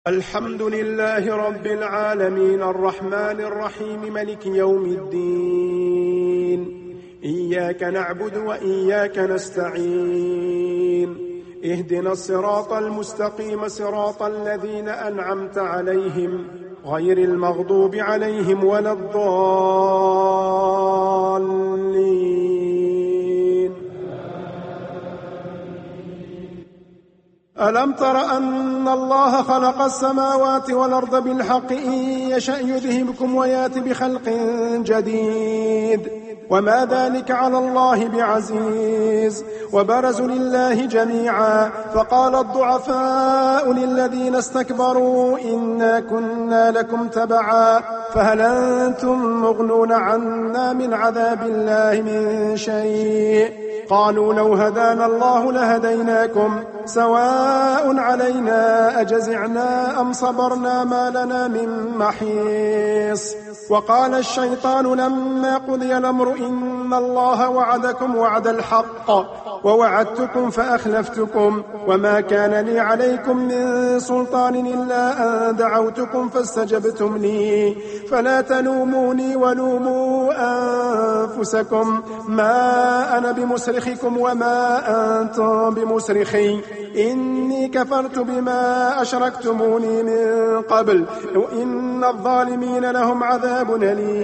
الحمد لله رب العالمين الرحمن الرحيم ملك يوم الدين. إياك نعبد وإياك نستعين. اهدنا الصراط المستقيم صراط الذين أنعمت عليهم غير المغضوب عليهم ولا الضالين. ألم تر أن الله خلق السماوات والأرض بالحق إن يشأ يذهبكم ويأت بخلق جديد وما ذلك على الله بعزيز. وبرزوا لله جميعا فقال الضعفاء للذين استكبروا إنا كنا لكم تبعا فهل أنتم مغنون عنا من عذاب الله من شيء. قالوا لو هدانا الله لهديناكم سواء علينا أجزعنا أم صبرنا ما لنا من محيص. وقال الشيطان لما قضي الأمر إن الله وعدكم وعد الحق ووعدتكم فأخلفتكم وما كان لي عليكم من سلطان إلا أن دعوتكم فاستجبتم لي فلا تلوموني ولوموا أنفسكم ما أنا بمصرخكم وما أنتم بمصرخي إني كفرت بما أشركتموني من قبل وإن الظالمين لهم عذاب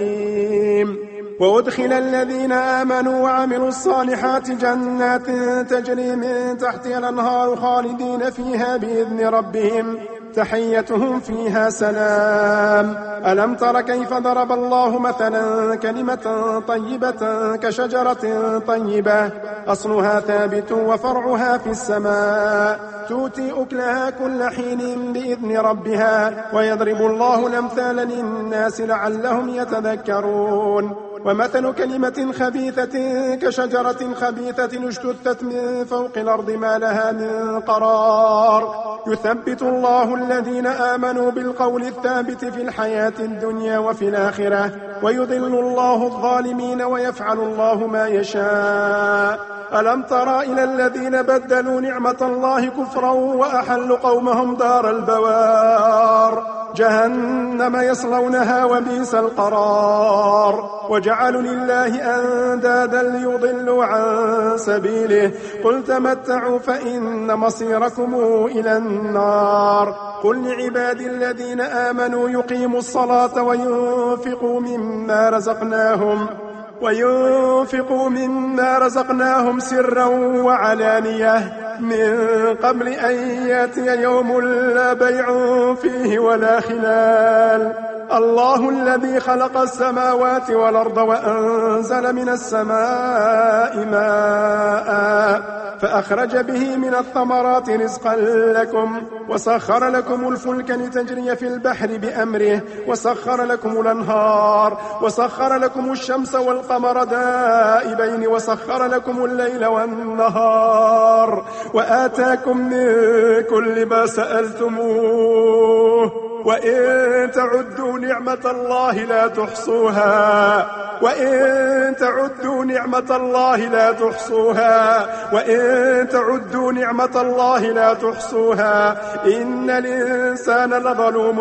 أليم. وأدخل الذين آمنوا وعملوا الصالحات جنات تجري من تحتها الأنهار خالدين فيها بإذن ربهم تحيتهم فيها سلام. ألم تر كيف ضرب الله مثلا كلمة طيبة كشجرة طيبة أصلها ثابت وفرعها في السماء تؤتي أكلها كل حين بإذن ربها ويضرب الله الأمثال للناس لعلهم يتذكرون. ومثل كلمة خبيثة كشجرة خبيثة اجتثت من فوق الأرض ما لها من قرار يثبت الله الذين آمنوا بالقول الثابت في الحياة الدنيا وفي الآخرة ويضل الله الظالمين ويفعل الله ما يشاء. ألم تر إلى الذين بدلوا نعمة الله كفرا وأحلوا قومهم دار البوار جهنم يصلونها وبئس القرار وجعلوا لله أندادا ليضلوا عن سبيله قل تمتعوا فإن مصيركم إلى النار. قل لعبادي الذين آمنوا يقيموا الصلاة وينفقوا مما رزقناهم سرا وعلانية من قبل أن يأتي يوم لا بيع فيه ولا خلال. الله الذي خلق السماوات والأرض وأنزل من السماء ماء فأخرج به من الثمرات رزقا لكم وسخر لكم الفلك لتجري في البحر بأمره وسخر لكم الأنهار وسخر لكم الشمس والقمر دائبين وسخر لكم الليل والنهار وآتاكم من كل ما سألتموه وإن تعدوا نعمة الله لا تحصوها وإن تعدوا نعمة الله لا تحصوها إن الإنسان لظلوم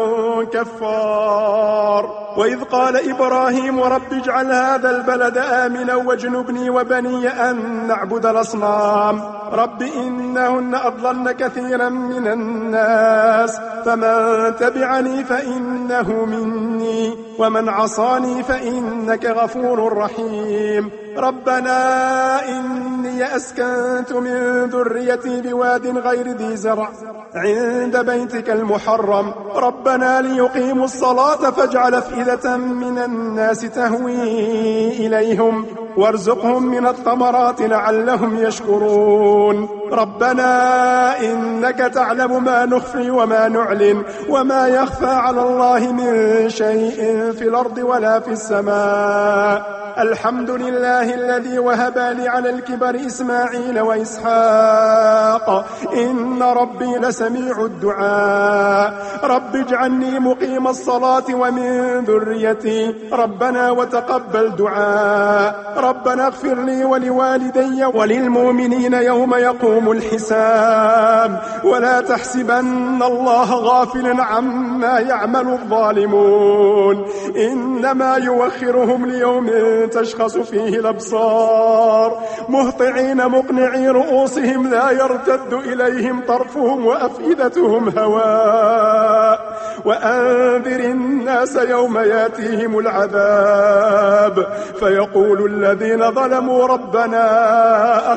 كفار. وإذ قال إبراهيم رب اجعل هذا البلد آمنا واجنبني وبني أن نعبد الأصنام رب إنهن أضللن كثيرا من الناس فمن تبعني فإنه مني ومن عصاني فإنك غفور رحيم. ربنا إني أسكنت من ذريتي بواد غير ذي زرع عند بيتك المحرم ربنا ليقيموا الصلاة فاجعل أفئدة من الناس تهوي إليهم وارزقهم من الثمرات لعلهم يشكرون. ربنا إنك تعلم ما نخفي وما نعلن وما يخفى على الله من شيء في الأرض ولا في السماء الحمد لله الذي وهب لي على الكبر إسماعيل وإسحاق إن ربي لسميع الدعاء رب اجعلني مقيم الصلاة ومن ذريتي ربنا وتقبل دعاء ربنا اغفر لي ولوالدي وللمؤمنين يوم يقوم الحساب ولا تحسبن الله غافلا عما يعمل الظالمون إنما يوخرهم ليوم تشخص فيه الأبصار مهطعين مقنعي رؤوسهم لا يرتد إليهم طرفهم وأفئدتهم هواء وأنذر الناس يوم ياتيهم العذاب فيقول الذين ظلموا ربنا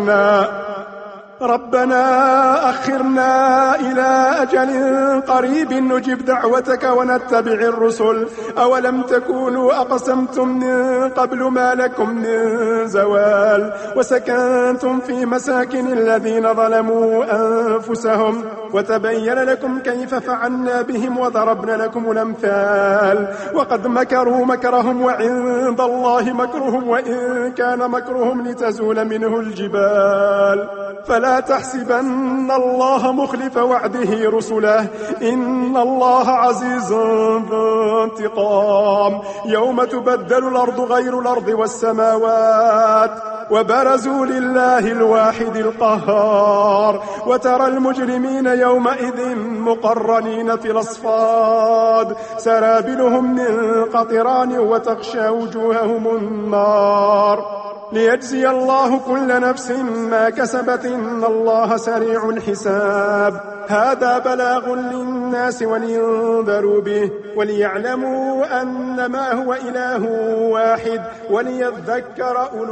أخرنا إلى أجل قريب نجب دعوتك ونتبع الرسل أولم تكونوا أقسمتم من قبل ما لكم من زوال وسكنتم في مساكن الذين ظلموا أنفسهم وتبين لكم كيف فعلنا بهم وضربنا لكم الأمثال وقد مكروا مكرهم وعند الله مكرهم وإن كان مكرهم لتزول منه الجبال فلا تحسبن الله مخلف وعده رسله إن الله عزيز ذو انتقام يوم تبدل الأرض غير الأرض والسماوات وبرزوا لله الواحد القهار وترى المجرمين يومئذ مقرنين في الأصفاد سرابلهم من قطران وتغشى وجوههم النار ليجزي الله كل نفس ما كسبت إن الله سريع الحساب هذا بلاغ للناس ولينذروا به وليعلموا أنما هو إله واحد وليذكر أولو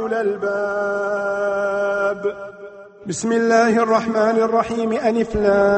الألباب بسم الله الرحمن الرحيم ألف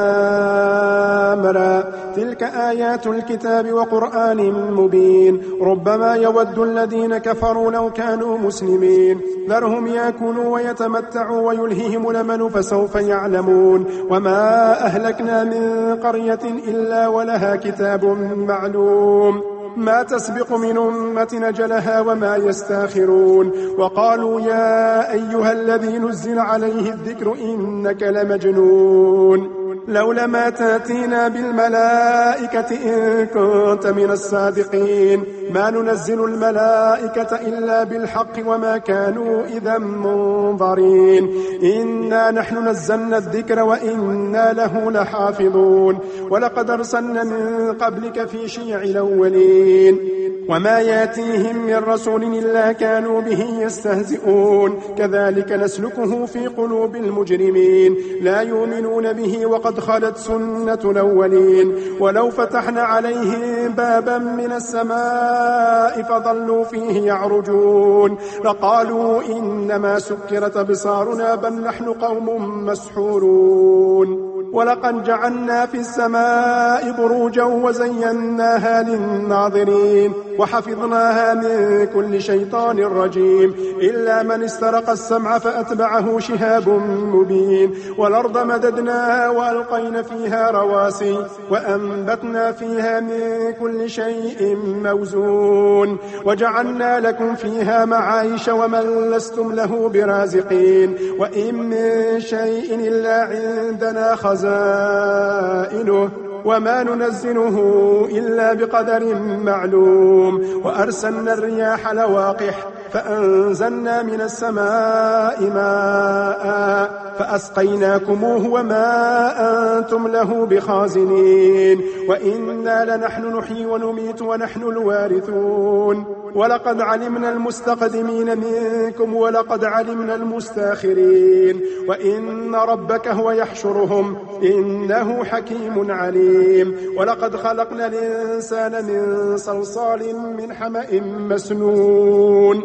لام را تلك آيات الكتاب وقرآن مبين ربما يود الذين كفروا لو كانوا مسلمين ذرهم يأكلوا ويتمتعوا ويلههم الأمل فسوف يعلمون وما أهلكنا من قرية إلا ولها كتاب معلوم ما تسبق من أمة أجلها وما يستاخرون وقالوا يا أيها الذي نزل عليه الذكر إنك لمجنون لولا ما تاتينا بالملائكة إن كنت من الصادقين ما ننزل الملائكة إلا بالحق وما كانوا إذا منظرين إنا نحن نزلنا الذكر وإنا له لحافظون ولقد أرسلنا من قبلك في شيع الأولين وما ياتيهم من رسول إلا كانوا به يستهزئون كذلك نسلكه في قلوب المجرمين لا يؤمنون به وقد خلت سنة الأولين ولو فتحنا عليهم بابا من السماء فظلوا فيه يعرجون لقالوا إنما سكرت أبصارنا بل نحن قوم مسحورون ولقد جعلنا في السماء بروجا وزيناها للناظرين وحفظناها من كل شيطان رجيم إلا من استرق السمع فأتبعه شهاب مبين والأرض مددناها وألقينا فيها رواسي وأنبتنا فيها من كل شيء موزون وجعلنا لكم فيها معايش ومن لستم له برازقين وإن من شيء إلا عندنا خزائنه وما ننزله إلا بقدر معلوم وأرسلنا الرياح لواقح فأنزلنا من السماء ماء فأسقيناكموه وما أنتم له بخازنين وإنا لنحن نحيي ونميت ونحن الوارثون ولقد علمنا المستقدمين منكم ولقد علمنا المستاخرين وإن ربك هو يحشرهم إنه حكيم عليم ولقد خلقنا الإنسان من صلصال من حمأ مسنون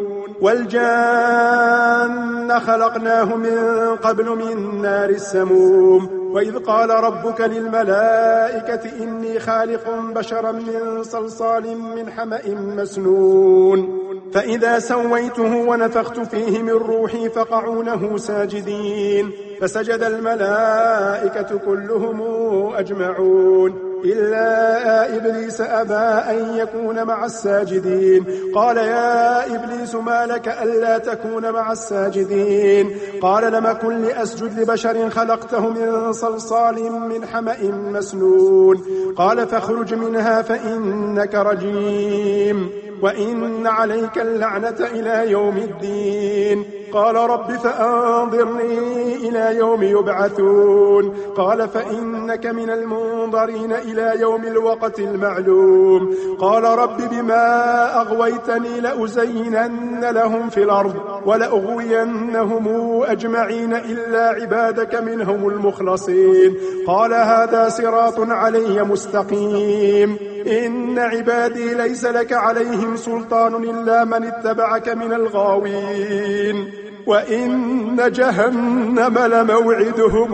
والجان خلقناه من قبل من نار السموم وإذ قال ربك للملائكة إني خالق بشرا من صلصال من حمأ مسنون فإذا سويته ونفخت فيه من روحي فقعوا له ساجدين فسجد الملائكة كلهم أجمعون إلا يا إبليس أبى أن يكون مع الساجدين. قال يا إبليس ما لك ألا تكون مع الساجدين؟ قال لم أكن لأسجد لبشر خلقته من صلصال من حمأ مسنون. قال فاخرج منها فإنك رجيم وإن عليك اللعنة إلى يوم الدين. قال رب فأنظرني إلى يوم يبعثون. قال فإنك من المنظرين إلى يوم الوقت المعلوم. قال رب بما أغويتني لأزينن لهم في الأرض ولأغوينهم أجمعين إلا عبادك منهم المخلصين. قال هذا صراط علي مستقيم. إن عبادي ليس لك عليهم سلطان إلا من اتبعك من الغاوين. وإن جهنم لموعدهم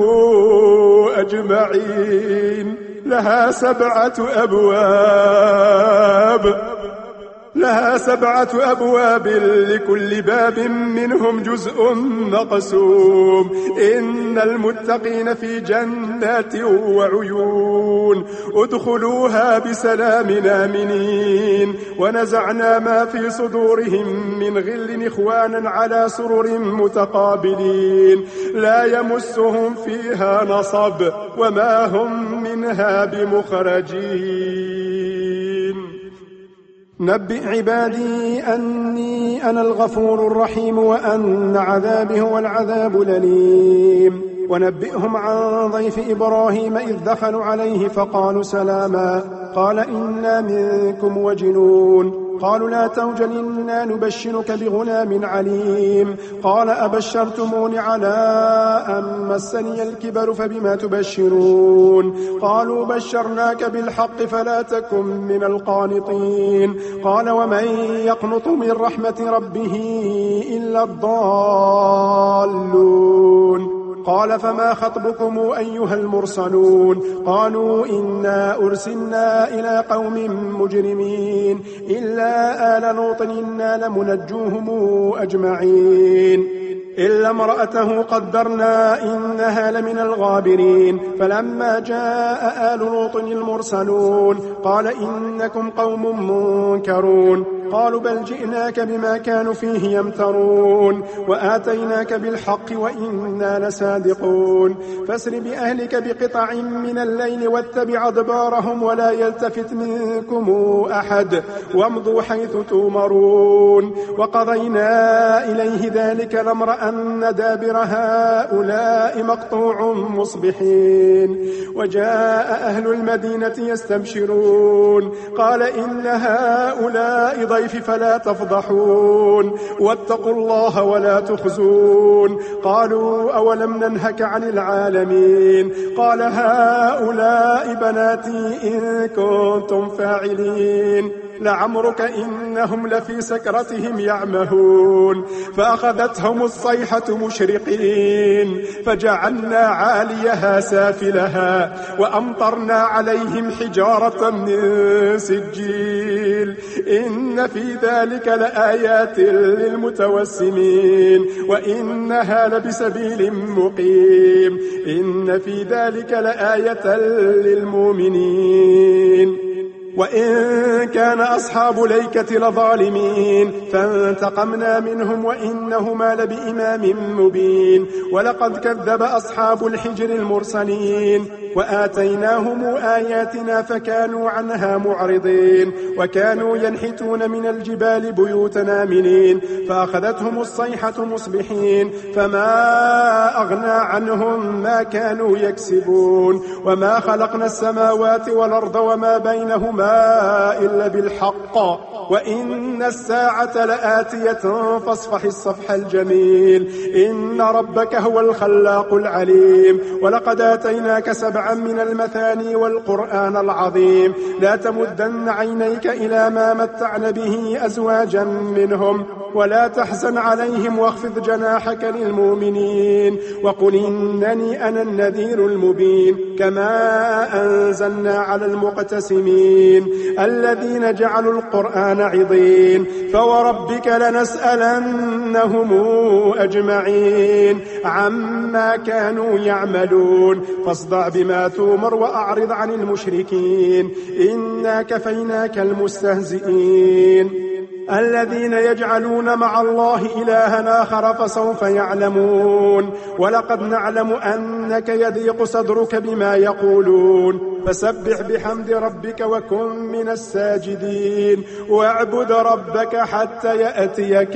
أجمعين. لها 7 أبواب لكل باب منهم جزء مقسوم. إن المتقين في جنات وعيون ادخلوها بسلام آمنين. ونزعنا ما في صدورهم من غل إخوانا على سرر متقابلين لا يمسهم فيها نصب وما هم منها بمخرجين. نبئ عبادي أني أنا الغفور الرحيم وأن عذابي هو العذاب الأليم. ونبئهم عن ضيف إبراهيم إذ دخلوا عليه فقالوا سلاما. قال إنا منكم وجلون. قالوا لا توجل إنا نبشرك بغلام عليم. قال أبشرتموني على أن مسني الكبر فبما تبشرون؟ قالوا بشرناك بالحق فلا تكن من القانطين. قال ومن يقنط من رحمة ربه إلا الضالون. قال فما خطبكم أيها المرسلون؟ قالوا إنا أرسلنا إلى قوم مجرمين إلا آل لوط إنا لمنجوهم أجمعين إلا امرأته قدرنا إنها لمن الغابرين. فلما جاء آل لوط المرسلون قال إنكم قوم منكرون. قالوا بل جئناك بما كانوا فيه يمترون وآتيناك بالحق وإنا لصادقون. فاسر بأهلك بقطع من الليل واتبع أدبارهم ولا يلتفت منكم أحد وامضوا حيث تؤمرون. وقضينا إليه ذلك الأمر أن دابر هؤلاء مقطوع مصبحين. وجاء أهل المدينة يستبشرون قال إن هؤلاء ضيفي فلا تفضحون واتقوا الله ولا تخزون. قالوا أولم ننهك عن العالمين؟ قال هؤلاء بناتي إن كنتم فاعلين. لعمرك إنهم لفي سكرتهم يعمهون. فأخذتهم الصيحة مشرقين فجعلنا عاليها سافلها وأمطرنا عليهم حجارة من سجيل. إن في ذلك لآيات للمتوسمين وإنها لبسبيل مقيم. إن في ذلك لآية للمؤمنين. وإن كان أصحاب الأيكة لظالمين فانتقمنا منهم وإنهما لبإمام مبين. ولقد كذب أصحاب الحجر المرسلين وآتيناهم آياتنا فكانوا عنها معرضين. وكانوا ينحتون من الجبال بيوتا آمنين فأخذتهم الصيحة مصبحين فما أغنى عنهم ما كانوا يكسبون. وما خلقنا السماوات والأرض وما بينهما إلا بالحق وإن الساعة لآتية فاصفح الصفح الجميل. إن ربك هو الخلاق العليم. ولقد آتيناك 7 من المثاني والقرآن العظيم. لا تمدن عينيك إلى ما متعن به أزواجا منهم ولا تحزن عليهم واخفض جناحك للمؤمنين وقل إنني أنا النذير المبين كما أنزلنا على المقتسمين الذين جعلوا القرآن عضين فوربك لنسألنهم أجمعين عما كانوا يعملون فاصدع بما تؤمر وأعرض عن المشركين إنا كفيناك المستهزئين الذين يجعلون مع الله إلها آخر فسوف يعلمون ولقد نعلم أنك يضيق صدرك بما يقولون فسبح بحمد ربك وكن من الساجدين واعبد ربك حتى يأتيك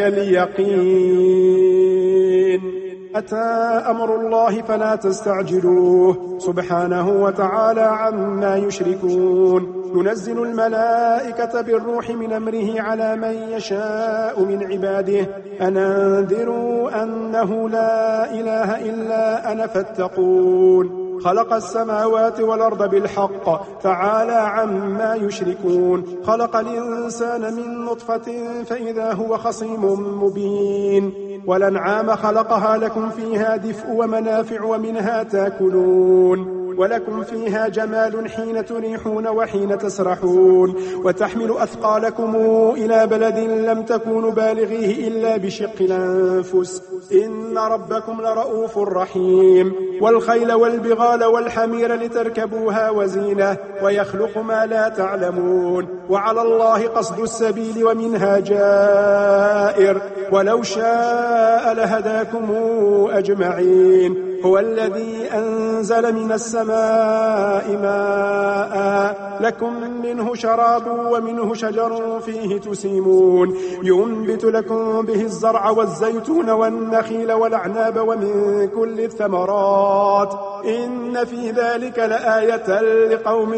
اليقين أتى أمر الله فلا تستعجلوه سبحانه وتعالى عما يشركون ينزل الملائكة بالروح من أمره على من يشاء من عباده أن أنذروا أنه لا إله إلا أنا فاتقون خلق السماوات والأرض بالحق تعالى عما يشركون خلق الإنسان من نطفة فإذا هو خصيم مبين والأنعام خلقها لكم فيها دفء ومنافع ومنها تاكلون ولكم فيها جمال حين تريحون وحين تسرحون وتحمل أثقالكم إلى بلد لم تكونوا بالغيه إلا بشق الأنفس إن ربكم لرؤوف رحيم والخيل والبغال والحمير لتركبوها وزينة ويخلق ما لا تعلمون وعلى الله قصد السبيل ومنها جائر ولو شاء لهداكم أجمعين هو الذي أنزل من السماء ماء لكم منه شراب ومنه شجر فيه تسيمون ينبت لكم به الزرع والزيتون والنخيل والأعناب ومن كل الثمرات إن في ذلك لآية لقوم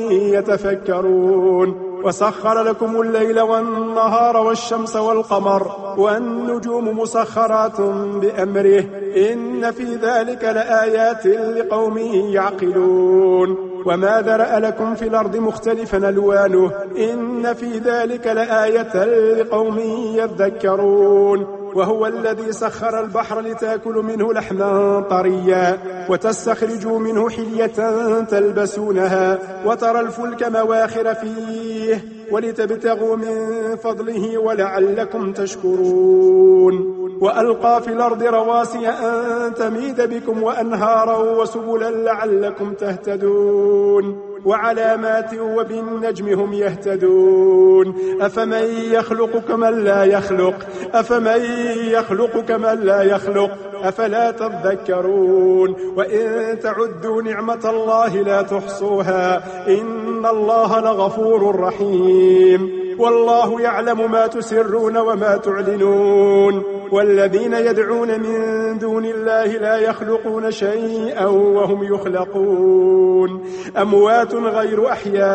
يتفكرون وسخر لكم الليل والنهار والشمس والقمر والنجوم مسخرات بأمره إن في ذلك لآيات لقوم يعقلون وما ذرأ لكم في الأرض مختلفا ألوانه إن في ذلك لآية لقوم يذكرون وهو الذي سخر البحر لتأكلوا منه لحما طريا وتستخرجوا منه حلية تلبسونها وترى الفلك مواخر فيه ولتبتغوا من فضله ولعلكم تشكرون وألقى في الأرض رواسي أن تميد بكم وأنهارا وسبلا لعلكم تهتدون وعلامات وبالنجم هم يهتدون أفمن يخلق كمن لا يخلق أفمن يخلق كمن لا يخلق أفلا تذكرون وإن تعدوا نعمة الله لا تحصوها إن الله لغفور رحيم والله يعلم ما تسرون وما تعلنون والذين يدعون من دون الله لا يخلقون شيئا وهم يخلقون أموات غير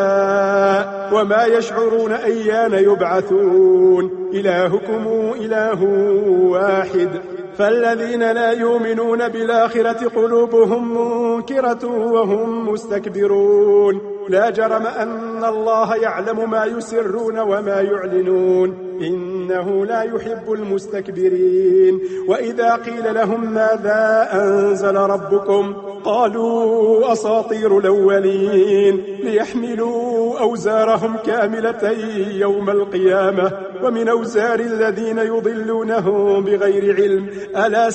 أحياء وما يشعرون أيان يبعثون إلهكم إله واحد فالذين لا يؤمنون بالآخرة قلوبهم منكرة وهم مستكبرون لا جرم أن الله يعلم ما يسرون وما يعلنون إنه لا يحب المستكبرين وإذا قيل لهم ماذا أنزل ربكم قالوا أساطير الأولين ليحملوا أوزارهم كاملة يوم القيامة ومن أوزار الذين يضلونهم بغير علم ألا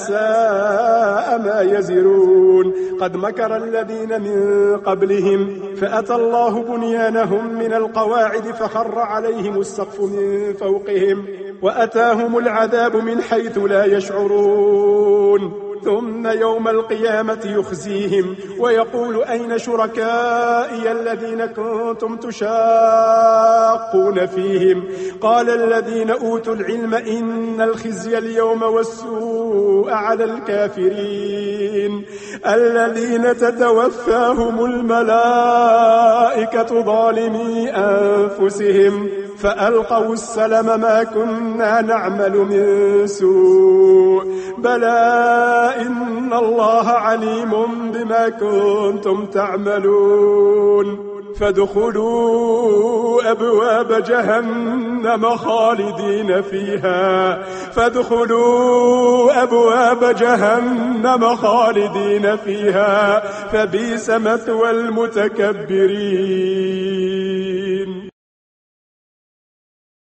ساء ما يزرون قد مكر الذين من قبلهم فأتى الله بنيانهم من القواعد فخر عليهم السقف من فوقهم وأتاهم العذاب من حيث لا يشعرون ثم يوم القيامة يخزيهم ويقول أين شركائي الذين كنتم تشاقون فيهم قال الذين أوتوا العلم إن الخزي اليوم والسوء على الكافرين الذين تتوفاهم الملائكة ظالمي أنفسهم فألقوا السلم ما كنا نعمل من سوء بلى إن الله عليم بما كنتم تعملون فادخلوا أبواب جهنم خالدين فيها فادخلوا أبواب جهنم خالدين فيها فبئس مثوى المتكبرين.